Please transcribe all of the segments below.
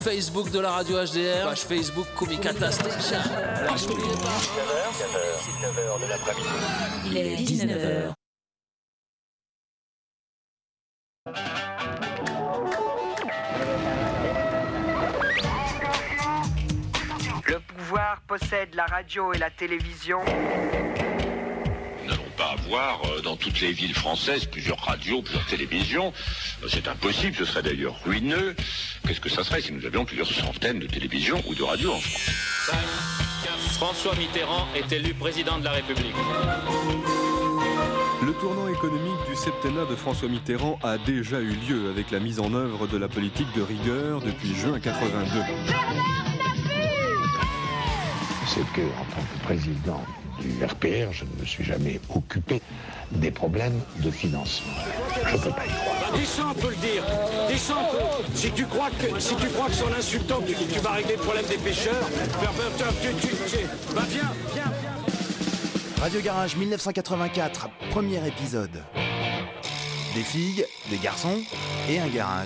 Facebook de la radio HDR, page Facebook Comicata Station. N'oubliez pas. 19h de l'après-midi. Il est 19h. Le pouvoir possède la radio et la télévision. Nous n'allons pas avoir dans toutes les villes françaises plusieurs radios, plusieurs télévisions. C'est impossible, ce serait d'ailleurs ruineux. Qu'est-ce que ça serait si nous avions plusieurs centaines de télévisions ou de radios en France ? François Mitterrand est élu président de la République. Le tournant économique du septennat de François Mitterrand a déjà eu lieu avec la mise en œuvre de la politique de rigueur depuis juin 82. C'est que, en tant que président du RPR, je ne me suis jamais occupé des problèmes de financement. Je ne peux pas y croire. Deschamps peut le dire. Deschamps peut. Si tu crois que son insultant, tu vas régler le problème des pêcheurs, viens. Radio Garage 1984, premier épisode. Des filles, des garçons et un garage.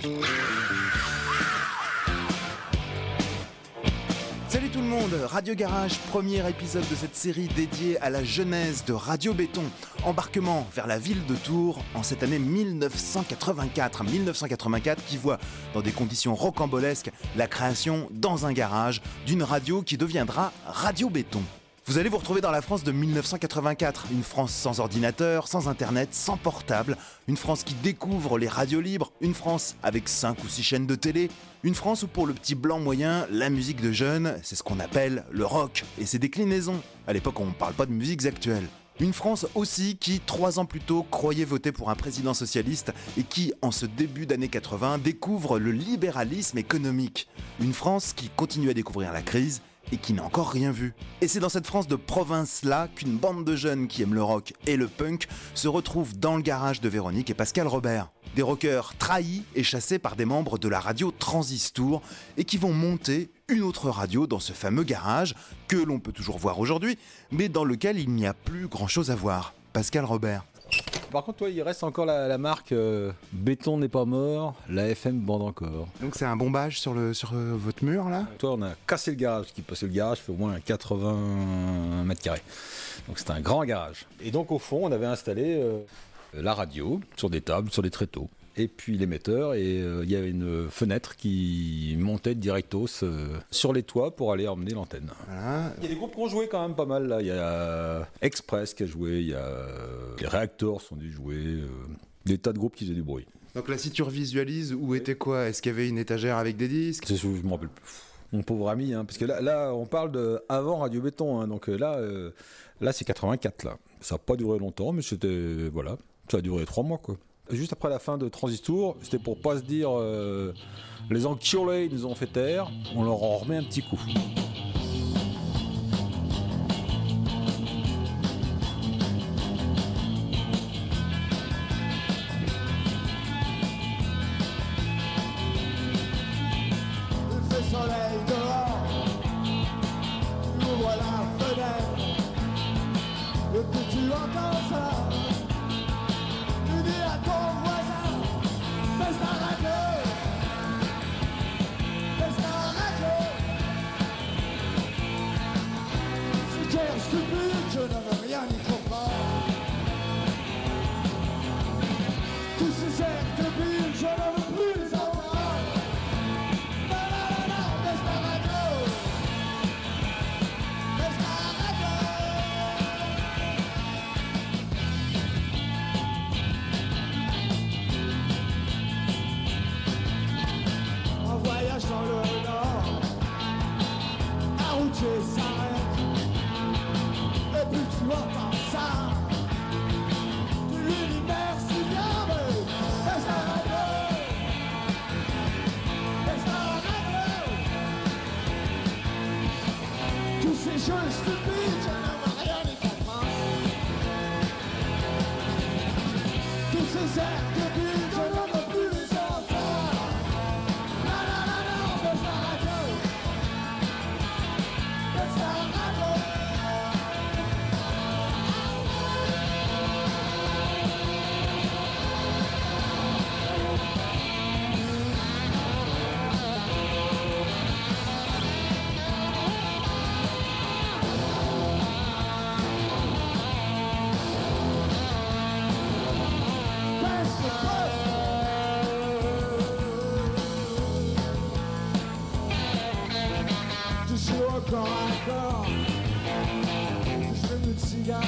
Salut tout le monde, Radio Garage, premier épisode de cette série dédiée à la genèse de Radio Béton. Embarquement vers la ville de Tours en cette année 1984 qui voit, dans des conditions rocambolesques, la création dans un garage d'une radio qui deviendra Radio Béton. Vous allez vous retrouver dans la France de 1984, une France sans ordinateur, sans internet, sans portable, une France qui découvre les radios libres, une France avec 5 ou 6 chaînes de télé, une France où pour le petit blanc moyen, la musique de jeunes, c'est ce qu'on appelle le rock et ses déclinaisons. À l'époque, on ne parle pas de musiques actuelles. Une France aussi qui, 3 ans plus tôt, croyait voter pour un président socialiste et qui, en ce début d'année 80, découvre le libéralisme économique. Une France qui continue à découvrir la crise et qui n'a encore rien vu. Et c'est dans cette France de province-là qu'une bande de jeunes qui aiment le rock et le punk se retrouve dans le garage de Véronique et Pascal Robert. Des rockers trahis et chassés par des membres de la radio Transistor et qui vont monter une autre radio dans ce fameux garage que l'on peut toujours voir aujourd'hui, mais dans lequel il n'y a plus grand-chose à voir. Pascal Robert. Par contre, toi, il reste encore la marque Béton n'est pas mort, la FM bande encore. Donc c'est un bombage sur votre mur là ? Toi, on a cassé le garage, parce que le garage fait au moins 80 mètres carrés. Donc c'est un grand garage. Et donc au fond, on avait installé la radio sur des tables, sur des tréteaux. Et puis l'émetteur, et il y avait une fenêtre qui montait directos sur les toits pour aller emmener l'antenne. Voilà. Il y a des groupes qui ont joué quand même pas mal là. Il y a Express qui a joué, il y a les Réacteurs sont dû jouer, des tas de groupes qui faisaient du bruit. Donc là, si tu revisualises, où était quoi ? Est-ce qu'il y avait une étagère avec des disques ? Je me rappelle plus. Mon pauvre ami, hein, parce que là on parle de avant Radio Béton, hein, donc là c'est 84 là. Ça n'a pas duré longtemps, mais c'était voilà, ça a duré 3 mois quoi. Juste après la fin de Transistor, c'était pour pas se dire les enculés nous ont fait taire, on leur en remet un petit coup. Il fait soleil dehors, tu ouvres la fenêtre, et puis tu entends ça. À ton voisin, baisse la radio, baisse la radio. C'est clair, stupide, je ne veux rien y comprendre. Tous ces airs débiles, je ne veux plus les entendre. Non, baisse la radio, baisse la radio. Voyage dans le nord, un routier s'arrête, et puis tu entends ça, de l'univers si bien, baisse la radio, baisse la radio. Tous ces jeux stupides, je ne veux rien y comprendre. Tous ces airs débiles, je ne veux plus les entendre. sans accord. Je fume une cigarette.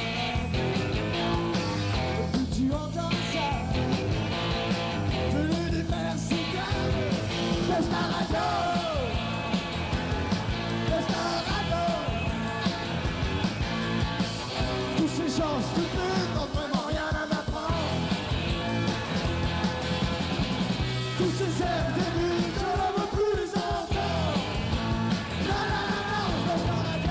Et puis tu entends ça. Venu du Mexicain. Baisse la radio. Baisse la radio. Tous ces gens stupides n'ont vraiment rien à m'apprendre. Tous ces airs débiles, je ne veux plus les entendre. Non, non, non, non, baisse la radio.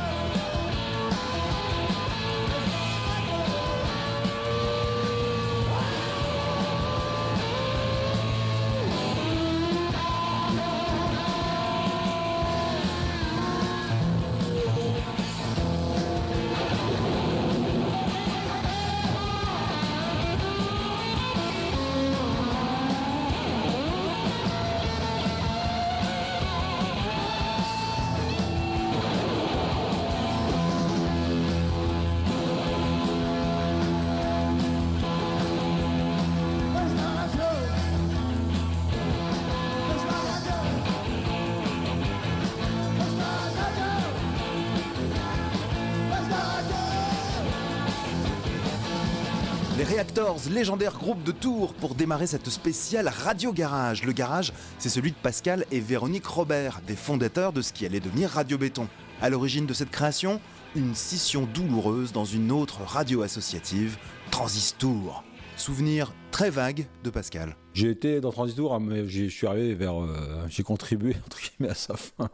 Les Reactors, légendaire groupe de Tours, pour démarrer cette spéciale Radio Garage. Le garage, c'est celui de Pascal et Véronique Robert, des fondateurs de ce qui allait devenir Radio Béton. À l'origine de cette création, une scission douloureuse dans une autre radio associative, Transistor. Souvenir très vague de Pascal. J'ai été dans Transistor, mais je suis arrivé vers... j'ai contribué, entre guillemets, à sa fin.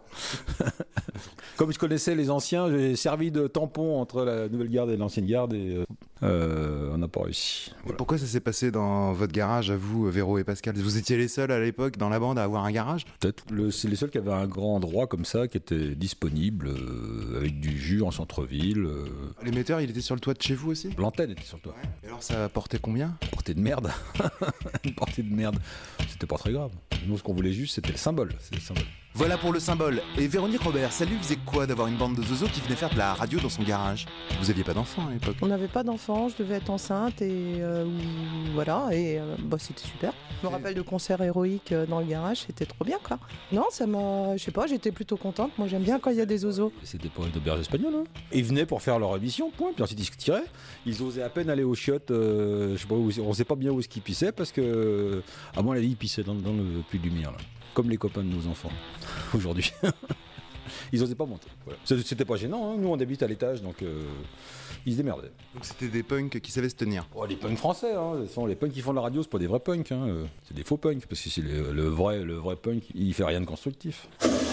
Comme je connaissais les anciens, j'ai servi de tampon entre la nouvelle garde et l'ancienne garde, et on n'a pas réussi. Voilà. Et pourquoi ça s'est passé dans votre garage, à vous, Véro et Pascal? Vous étiez les seuls à l'époque, dans la bande, à avoir un garage? Peut-être. C'est les seuls qui avaient un grand endroit comme ça, qui était disponible, avec du jus en centre-ville. L'émetteur, il était sur le toit de chez vous aussi? L'antenne était sur le toit. Ouais. Et alors ça portait combien? Une portée de merde. Une portée de merde. C'était pas très grave. Nous, ce qu'on voulait juste, c'était le symbole. C'est le symbole. Voilà pour le symbole. Et Véronique Robert, ça lui faisait quoi d'avoir une bande de zozos qui venait faire de la radio dans son garage? Vous aviez pas d'enfants à l'époque? On n'avait pas d'enfants, je devais être enceinte et voilà, et c'était super. Je me rappelle de concerts héroïques dans le garage, c'était trop bien quoi. Non, ça m'a, je sais pas, j'étais plutôt contente. Moi j'aime bien quand il y a des zozos. C'était pas une auberge espagnole, hein. Ils venaient pour faire leur émission, point. Puis ensuite ils se tiraient. Ils osaient à peine aller aux chiottes. Je sais pas où, on sait pas bien où est-ce qu'ils pissaient parce que, à mon avis, ils pissaient dans le puits de lumière là. Comme les copains de nos enfants, aujourd'hui. Ils n'osaient pas monter. Voilà. C'était pas gênant, hein. Nous on habite à l'étage, donc ils se démerdaient. Donc c'était des punks qui savaient se tenir. Oh, les punks français, hein. Les punks qui font de la radio, c'est pas des vrais punks, hein. C'est des faux punks, parce que c'est le vrai punk, il fait rien de constructif.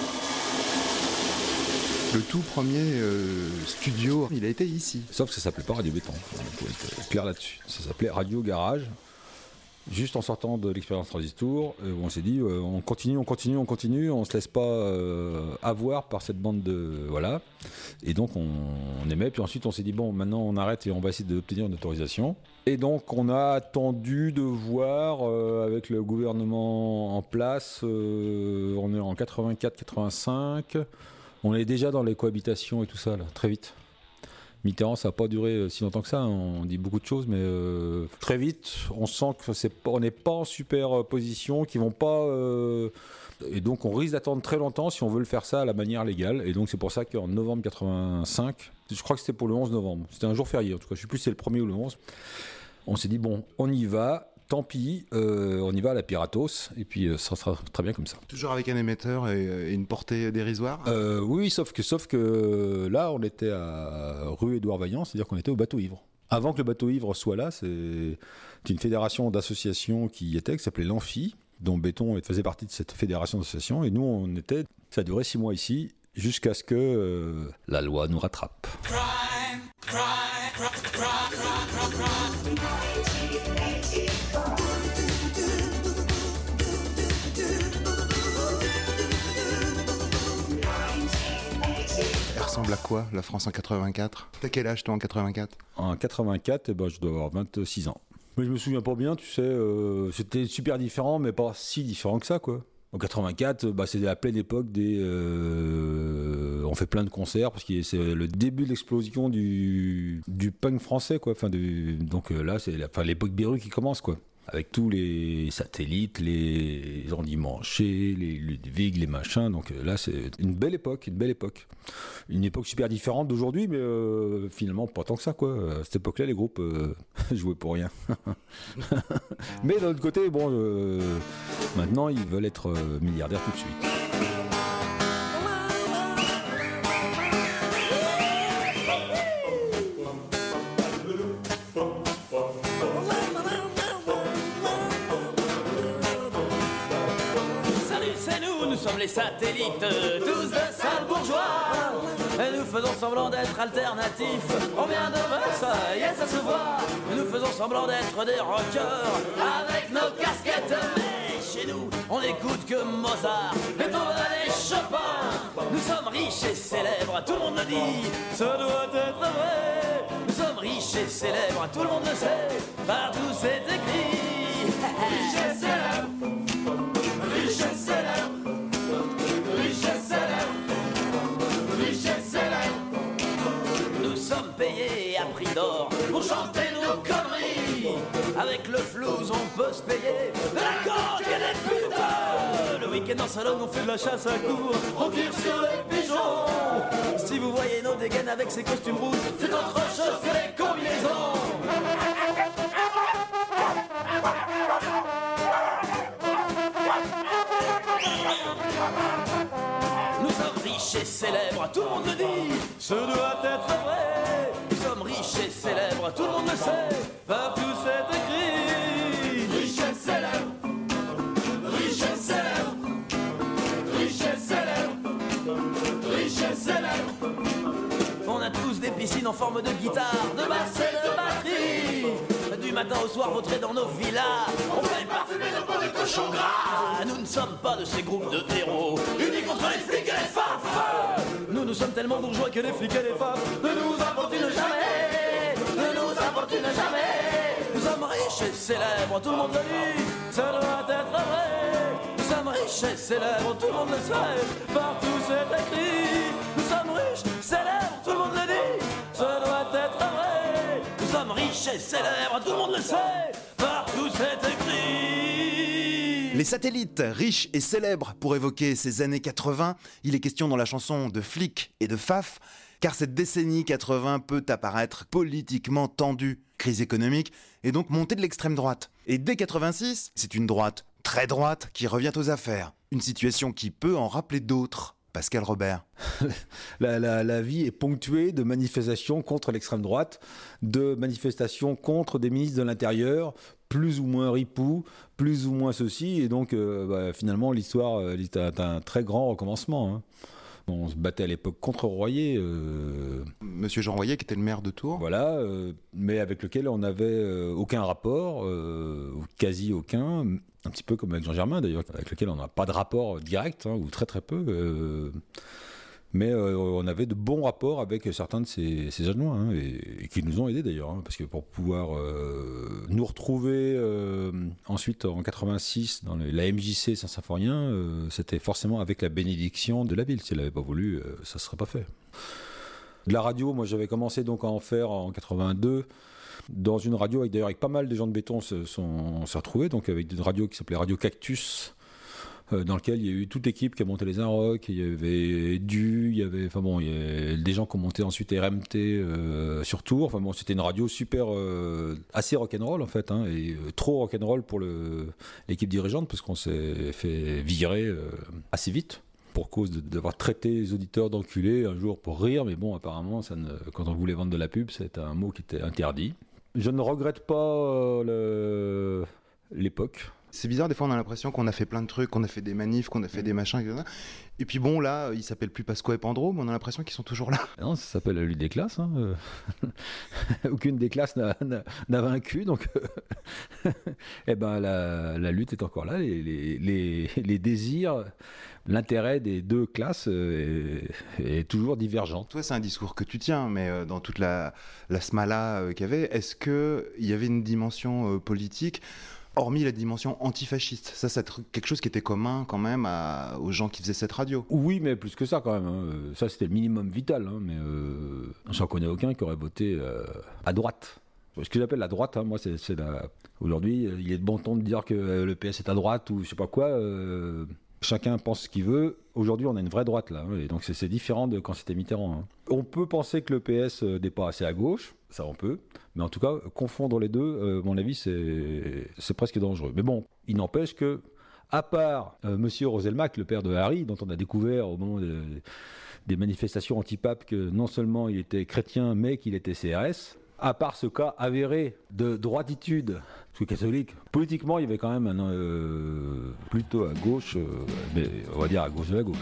Le tout premier studio, il a été ici. Sauf que ça s'appelait pas Radio Béton, pour être clair là-dessus. Ça s'appelait Radio Garage. Juste en sortant de l'expérience Transistor, on s'est dit on continue, on se laisse pas avoir par cette bande de... Voilà. Et donc on aimait, puis ensuite on s'est dit bon, maintenant on arrête et on va essayer d'obtenir une autorisation. Et donc on a attendu de voir avec le gouvernement en place, on est en 84-85, on est déjà dans les cohabitations et tout ça, là, très vite. Mitterrand, ça n'a pas duré si longtemps que ça, on dit beaucoup de choses, mais très vite, on sent qu'on n'est pas en super position, qu'ils vont pas... et donc on risque d'attendre très longtemps si on veut le faire ça à la manière légale. Et donc c'est pour ça qu'en novembre 85, je crois que c'était pour le 11 novembre, c'était un jour férié en tout cas, je ne sais plus si c'est le 1er ou le 11, on s'est dit bon, on y va. Tant pis, on y va à la Piratos, et puis ça sera très bien comme ça. Toujours avec un émetteur et une portée dérisoire? Oui, sauf que là, on était à rue Édouard Vaillant, c'est-à-dire qu'on était au Bateau Ivre. Avant que le Bateau Ivre soit là, c'est une fédération d'associations qui s'appelait l'Amphi, dont Béton faisait partie de cette fédération d'associations, et nous, ça a duré 6 mois ici, jusqu'à ce que la loi nous rattrape. Elle ressemble à quoi, la France en 84? T'as quel âge toi en 84? En 84, je dois avoir 26 ans. Mais je me souviens pas bien, tu sais, c'était super différent, mais pas si différent que ça, quoi. En 84, c'est la pleine époque on fait plein de concerts parce que c'est le début de l'explosion du punk français, quoi. Donc là, c'est l'époque Beru qui commence, quoi. avec tous les satellites, les endimanchés, les Ludwig, les machins. Donc là, c'est une belle époque. Une époque super différente d'aujourd'hui, mais finalement pas tant que ça, quoi. À cette époque-là, les groupes jouaient pour rien. Mais d'un autre côté, bon, maintenant, ils veulent être milliardaires tout de suite. Les satellites, tous de sales bourgeois. Et nous faisons semblant d'être alternatifs. On vient de Versailles et ça se voit. Nous faisons semblant d'être des rockers avec nos casquettes. Mais chez nous, on n'écoute que Mozart, Beethoven et Chopin. Nous sommes riches et célèbres, tout le monde le dit. Ça doit être vrai. Nous sommes riches et célèbres, tout le monde le sait. Partout c'est écrit. Riches et célèbres. Riches et célèbres. Nous sommes payés à prix d'or pour chanter nos conneries. Avec le flouze on peut se payer de la coque et des putes. Le week-end en salon on fait de la chasse à cour, on tire sur les pigeons. Si vous voyez nos dégaines avec ces costumes rouges, c'est autre chose que les combinaisons. Nous sommes riches et célèbres, tout le monde le dit. Ce doit être vrai. Nous sommes riches et célèbres, tout le monde le sait. Partout c'est écrit. Riches et célèbres. Riches et célèbres. Riches et célèbres. Riches et célèbres. On a tous des piscines en forme de guitare, de basse et de batterie. Du matin au soir, vautrés dans nos villas. On fait parfumer nos peaux de cochon gras. Nous ne sommes pas de ces groupes de héros unis contre les flics et les fafs. Nous sommes tellement bourgeois que les flics et les fafs ne nous importunent jamais. Ne nous importunent jamais. Nous sommes riches et célèbres, tout le monde le dit. Ça doit être vrai. Nous sommes riches et célèbres, tout le monde le sait. Partout c'est écrit. Nous sommes riches, célèbres, tout le monde le dit. Ça doit être vrai. Nous sommes riches et célèbres, tout le monde le sait. Partout c'est écrit. Les satellites, riches et célèbres, pour évoquer ces années 80, il est question dans la chanson de flics et de faf, car cette décennie 80 peut apparaître politiquement tendue. Crise économique et donc montée de l'extrême droite. Et dès 86, c'est une droite très droite qui revient aux affaires. Une situation qui peut en rappeler d'autres. Pascal Robert. La vie est ponctuée de manifestations contre l'extrême droite, de manifestations contre des ministres de l'Intérieur, plus ou moins ripoux, plus ou moins ceci, et donc finalement l'histoire est un très grand recommencement. Hein. On se battait à l'époque contre Royer. Monsieur Jean Royer, qui était le maire de Tours. Voilà, mais avec lequel on n'avait aucun rapport, ou quasi aucun, un petit peu comme avec Jean Germain d'ailleurs, avec lequel on n'a pas de rapport direct, hein, ou très très peu. Mais on avait de bons rapports avec certains de ces adjoints, hein, et qui nous ont aidés d'ailleurs, hein, parce que pour pouvoir nous retrouver ensuite en 86 dans la MJC Saint-Symphorien, c'était forcément avec la bénédiction de la ville. Si elle n'avait pas voulu, ça ne serait pas fait. De la radio, moi j'avais commencé donc à en faire en 82, dans une radio avec pas mal de gens de béton s'est retrouvés, donc avec une radio qui s'appelait Radio Cactus, dans lequel il y a eu toute l'équipe qui a monté les Inrocks, il y avait il y avait des gens qui ont monté ensuite RMT sur Tours. Enfin bon, c'était une radio super, assez rock'n'roll en fait, hein, et trop rock'n'roll pour l'équipe dirigeante, parce qu'on s'est fait virer assez vite pour cause d'avoir traité les auditeurs d'enculés un jour pour rire, mais bon, apparemment, quand on voulait vendre de la pub, c'était un mot qui était interdit. Je ne regrette pas l'époque. C'est bizarre, des fois on a l'impression qu'on a fait plein de trucs, qu'on a fait des manifs, qu'on a fait des machins, etc. Et puis bon, là, ils s'appellent plus Pasqua et Pandro, mais on a l'impression qu'ils sont toujours là. Non, ça s'appelle la lutte des classes. Hein. Aucune des classes n'a vaincu, donc eh ben, la lutte est encore là. Les désirs, l'intérêt des deux classes est toujours divergent. Toi, c'est un discours que tu tiens, mais dans toute la smala qu'il y avait, est-ce qu'il y avait une dimension politique, hormis la dimension antifasciste? Ça, c'est quelque chose qui était commun quand même aux gens qui faisaient cette radio. Oui, mais plus que ça quand même. Hein. Ça, c'était le minimum vital. Hein, mais j'en connais aucun qui aurait voté à droite. Ce que j'appelle la droite, moi, c'est aujourd'hui, il est de bon ton de dire que le PS est à droite ou je sais pas quoi. Chacun pense ce qu'il veut. Aujourd'hui, on a une vraie droite là, et donc c'est différent de quand c'était Mitterrand. On peut penser que le PS n'est pas assez à gauche, ça on peut, mais en tout cas, confondre les deux, à mon avis, c'est presque dangereux. Mais bon, il n'empêche que, à part Monsieur Roselmack, le père de Harry, dont on a découvert au moment des manifestations anti-pape que non seulement il était chrétien, mais qu'il était CRS. À part ce cas avéré de droititude, parce que catholique, politiquement, il y avait quand même plutôt à gauche, mais on va dire à gauche de la gauche.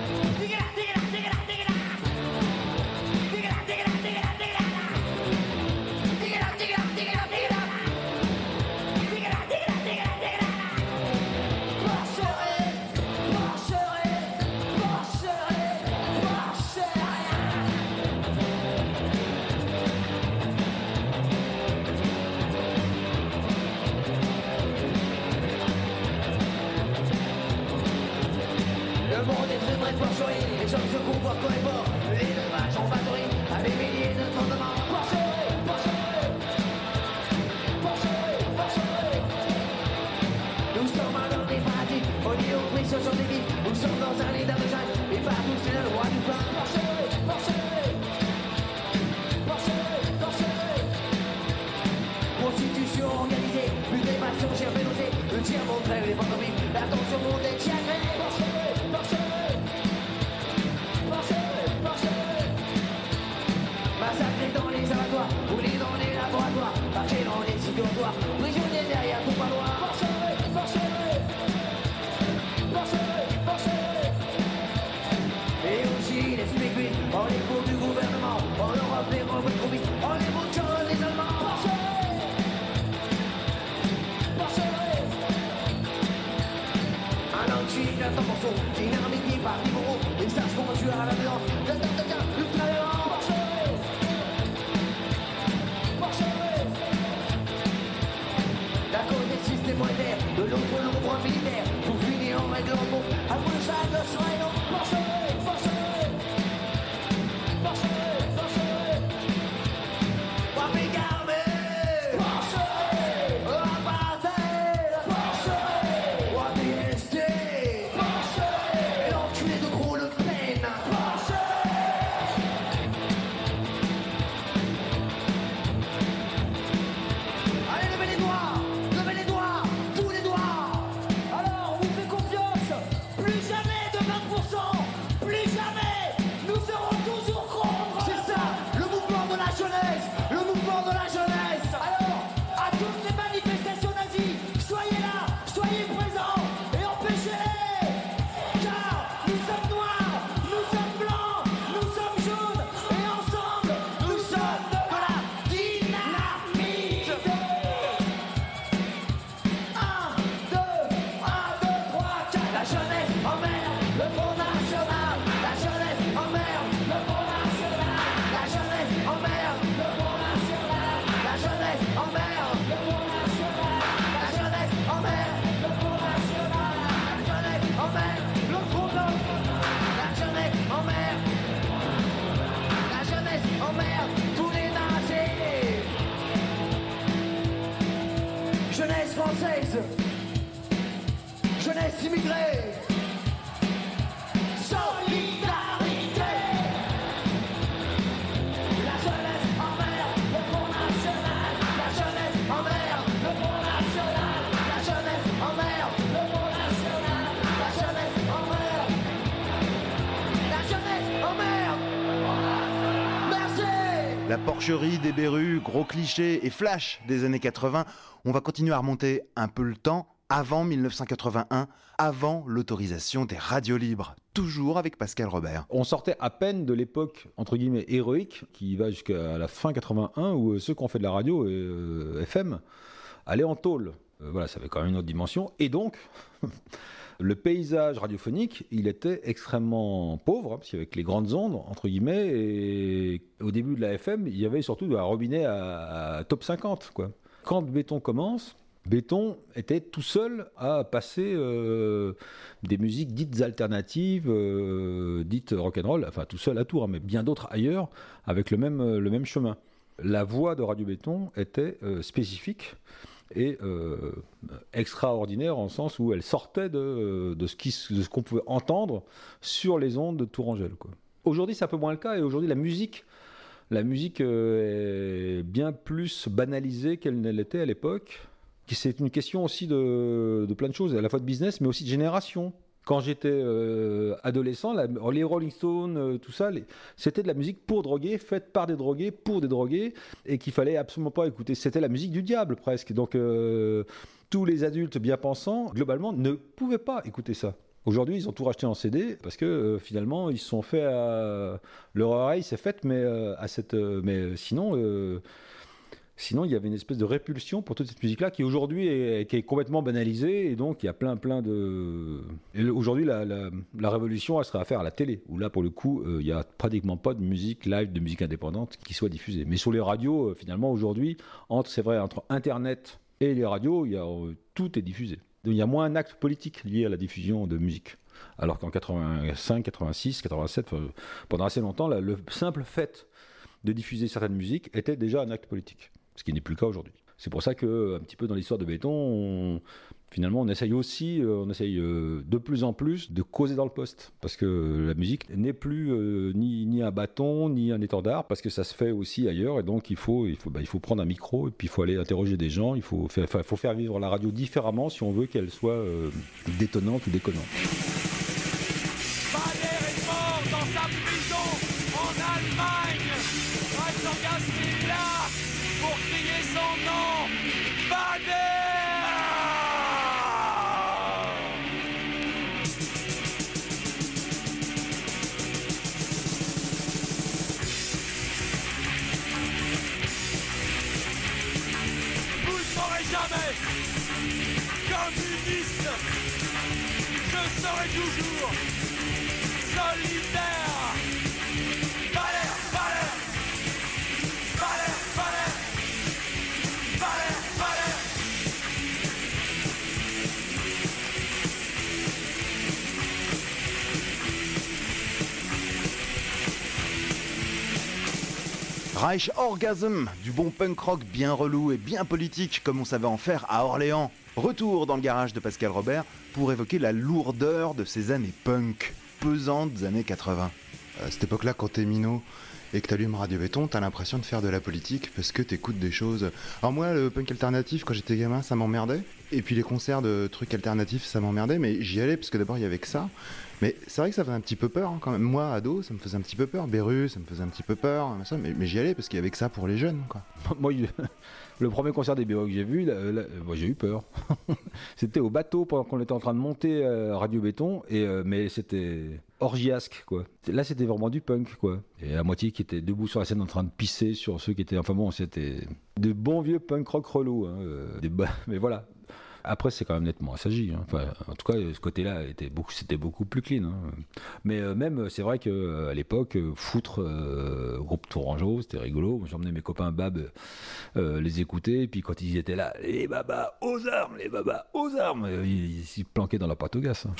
Jeunesse immigrée, solidarité. La jeunesse en mer, le Front National. La jeunesse en mer, le Front National. La jeunesse en mer, le Front National. La jeunesse en mer. La jeunesse en mer. Merci. La porcherie des Berus, gros clichés et flash des années 80. On va continuer à remonter un peu le temps. Avant 1981, avant l'autorisation des radios libres, toujours avec Pascal Robert. On sortait à peine de l'époque, entre guillemets, héroïque, qui va jusqu'à la fin 81, où ceux qui ont fait de la radio FM allaient en tôle. Voilà, ça avait quand même une autre dimension. Et donc, le paysage radiophonique, il était extrêmement pauvre, parce qu'avec les grandes ondes, entre guillemets, et au début de la FM, il y avait surtout un robinet à top 50, quoi. Quand Béton commence... Béton était tout seul à passer des musiques dites alternatives, dites rock'n'roll, enfin tout seul à Tours, mais bien d'autres ailleurs, avec le même chemin. La voix de Radio Béton était spécifique et extraordinaire en le sens où elle sortait de ce qu'on pouvait entendre sur les ondes de Tourangelle, quoi. Aujourd'hui, c'est un peu moins le cas, et aujourd'hui, la musique est bien plus banalisée qu'elle ne l'était à l'époque. C'est une question aussi de plein de choses, à la fois de business, mais aussi de génération. Quand j'étais adolescent, les Rolling Stones, tout ça, c'était de la musique pour droguer, faite par des drogués, pour des drogués, et qu'il fallait absolument pas écouter. C'était la musique du diable, presque. Donc, tous les adultes bien pensants, globalement, ne pouvaient pas écouter ça. Aujourd'hui, ils ont tout racheté en CD, parce que finalement, ils se sont fait leur oreille s'est faite, mais sinon, il y avait une espèce de répulsion pour toute cette musique-là qui aujourd'hui qui est complètement banalisée, et donc il y a plein de... Et aujourd'hui, la révolution, elle serait à faire à la télé, où là, pour le coup, il n'y a pratiquement pas de musique live, de musique indépendante qui soit diffusée. Mais sur les radios, finalement, aujourd'hui, entre Internet et les radios, tout est diffusé. Il y a moins un acte politique lié à la diffusion de musique. Alors qu'en 85, 86, 87, pendant assez longtemps, le simple fait de diffuser certaines musiques était déjà un acte politique. Ce qui n'est plus le cas aujourd'hui. C'est pour ça que, un petit peu dans l'histoire de Béton, finalement, on essaye de plus en plus de causer dans le poste. Parce que la musique n'est plus ni un bâton, ni un étendard, parce que ça se fait aussi ailleurs. Et donc, il faut prendre un micro, et puis il faut aller interroger des gens. Il faut faire vivre la radio différemment si on veut qu'elle soit détonnante ou déconnante. Communiste, je serai toujours solitaire. Valère, Valère, Valère, Valère, Valère, Valère. Reich Orgasm, du bon punk rock bien relou et bien politique comme on savait en faire à Orléans. Retour dans le garage de Pascal Robert pour évoquer la lourdeur de ces années punk, pesantes des années 80. À cette époque-là, quand t'es minot et que t'allumes Radio Béton, t'as l'impression de faire de la politique parce que t'écoutes des choses... Alors moi, le punk alternatif, quand j'étais gamin, ça m'emmerdait. Et puis les concerts de trucs alternatifs, ça m'emmerdait, mais j'y allais parce que d'abord, il y avait que ça. Mais c'est vrai que ça faisait un petit peu peur, hein, quand même. Moi, ado, ça me faisait un petit peu peur. Beru, ça me faisait un petit peu peur. Mais j'y allais parce qu'il y avait que ça pour les jeunes, quoi. Moi, le premier concert des Beru que j'ai vu, moi, j'ai eu peur. C'était au bateau pendant qu'on était en train de monter Radio Béton, mais c'était orgiasque, quoi. Là, c'était vraiment du punk, quoi. Et la moitié qui était debout sur la scène en train de pisser sur ceux qui étaient... Enfin bon, c'était de bons vieux punk rock relous, hein, mais voilà. Après, c'est quand même nettement assagi. Hein. Enfin, en tout cas, ce côté-là c'était beaucoup plus clean. Hein. Mais même, c'est vrai qu'à l'époque, foutre groupe Tourangeau, c'était rigolo. J'emmenais mes copains Bab les écouter. Et puis quand ils étaient là, les babas aux armes, les babas aux armes, ils s'y planquaient dans la pâte au gaz. Hein.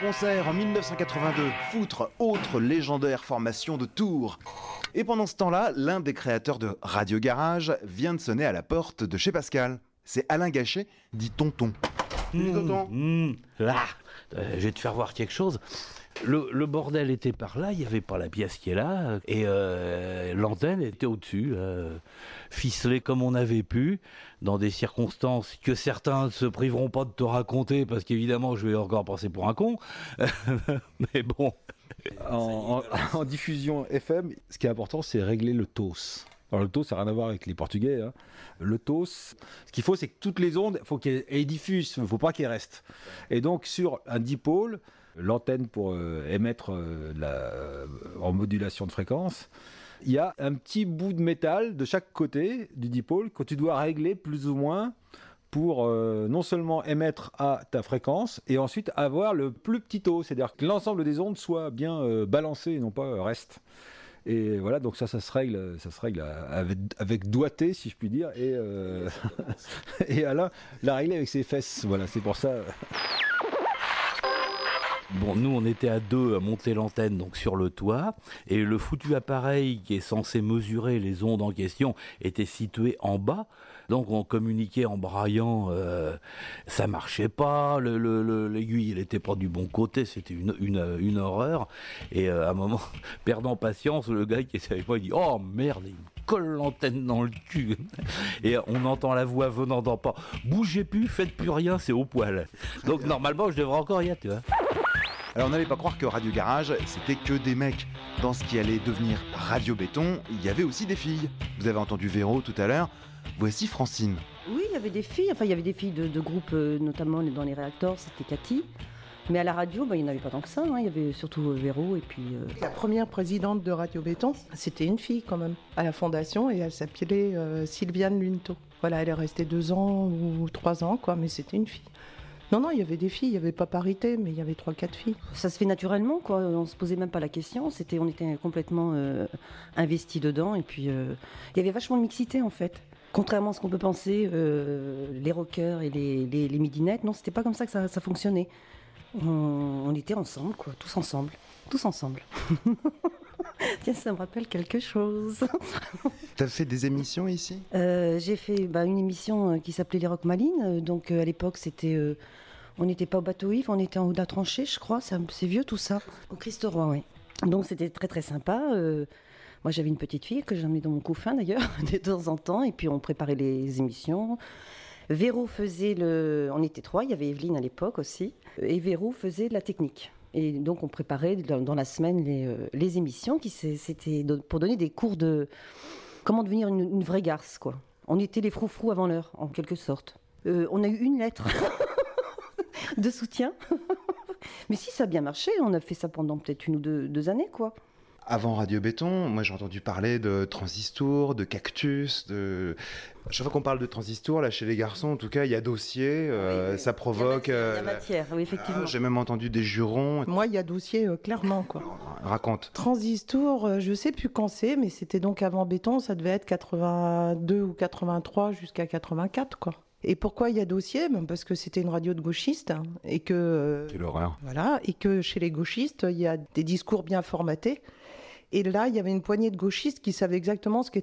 concert en 1982. Foutre, autre légendaire formation de Tours. Et pendant ce temps-là, l'un des créateurs de Radio Garage vient de sonner à la porte de chez Pascal. C'est Alain Gachet, dit Tonton. Là, je vais te faire voir quelque chose. Le bordel était par là, il n'y avait pas la pièce qui est là, et l'antenne était au-dessus, ficelée comme on avait pu, dans des circonstances que certains ne se priveront pas de te raconter, parce qu'évidemment je vais encore passer pour un con, mais bon. En diffusion FM, ce qui est important, c'est régler le TOS. Alors le TOS, ça n'a rien à voir avec les Portugais. Hein. Le TOS, ce qu'il faut, c'est que toutes les ondes, il faut qu'elles diffusent, il ne faut pas qu'elles restent. Et donc sur un dipôle, l'antenne pour émettre en modulation de fréquence, il y a un petit bout de métal de chaque côté du dipôle que tu dois régler plus ou moins pour non seulement émettre à ta fréquence et ensuite avoir le plus petit taux, c'est-à-dire que l'ensemble des ondes soit bien balancé et non pas reste. Et voilà, donc ça se règle avec doigté, si je puis dire, et Alain l'a réglé avec ses fesses, voilà, c'est pour ça. Bon, nous, on était à deux à monter l'antenne donc sur le toit, et le foutu appareil qui est censé mesurer les ondes en question était situé en bas. Donc on communiquait en braillant, ça marchait pas, l'aiguille elle était pas du bon côté, c'était une horreur. Et à un moment, perdant patience, le gars qui était avec moi, il dit « Oh merde, il me colle l'antenne dans le cul !» Et on entend la voix venant d'en bas « Bougez plus, faites plus rien, c'est au poil !» Donc normalement, je devrais encore y être, tu vois. Alors on n'allait pas croire que Radio Garage, c'était que des mecs. Dans ce qui allait devenir Radio Béton, il y avait aussi des filles. Vous avez entendu Véro tout à l'heure. Voici Francine. Oui, il y avait des filles. Enfin, il y avait des filles de groupes, notamment dans les réacteurs, c'était Cathy. Mais à la radio, il n'y en avait pas tant que ça. Hein. Il y avait surtout Véro et puis... La première présidente de Radio Béton, c'était une fille quand même, à la fondation, et elle s'appelait Sylviane Lunto. Voilà, elle est restée 2 ans ou 3 ans, quoi, mais c'était une fille. Non, il y avait des filles, il n'y avait pas parité, mais il y avait 3-4 filles. Ça se fait naturellement, quoi. On ne se posait même pas la question. On était complètement investis dedans. Et puis, il y avait vachement de mixité, en fait. Contrairement à ce qu'on peut penser, les rockers et les midinettes, non, c'était pas comme ça que ça fonctionnait. On était ensemble, quoi. Tous ensemble. Tiens, ça me rappelle quelque chose. T'as fait des émissions ici ? J'ai fait une émission qui s'appelait Les Rock Malines. Donc à l'époque, c'était... on n'était pas au bateau Yves, on était en haut de la tranchée, je crois. C'est vieux tout ça. Au Christ-Roi, oui. Donc c'était très très sympa. Moi j'avais une petite fille que j'emmenais dans mon couffin d'ailleurs, de temps en temps. Et puis on préparait les émissions. Véro faisait on était 3, il y avait Evelyne à l'époque aussi. Et Véro faisait de la technique. Et donc on préparait dans la semaine les émissions, c'était pour donner des cours de comment devenir une vraie garce, quoi. On était les froufrous avant l'heure, en quelque sorte. On a eu une lettre de soutien. Mais si, ça a bien marché, on a fait ça pendant peut-être 1 ou 2 années, quoi. Avant Radio Béton, moi j'ai entendu parler de Transistor, de Cactus, chaque fois qu'on parle de Transistor, là chez les garçons, en tout cas, il y a dossier, ça provoque... Il y a matière, oui, effectivement. J'ai même entendu des jurons. Moi, il y a dossier, clairement, quoi. Raconte. Transistor, je sais plus quand c'est, mais c'était donc avant Béton, ça devait être 82 ou 83 jusqu'à 84, quoi. Et pourquoi il y a dossier ? Parce que c'était une radio de gauchistes, et que... Quelle horreur. Voilà, et que chez les gauchistes, il y a des discours bien formatés. Et là, il y avait une poignée de gauchistes qui savaient exactement ce qu'était